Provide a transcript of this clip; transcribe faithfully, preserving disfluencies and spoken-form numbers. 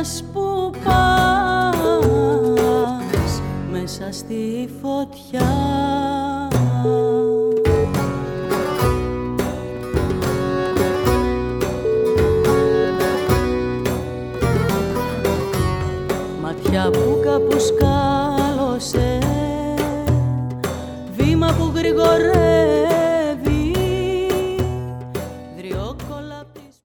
πας, που πας μέσα στη φωτιά. Ματιά που κάπου σκάλωσε, βήμα που γρηγορεύει,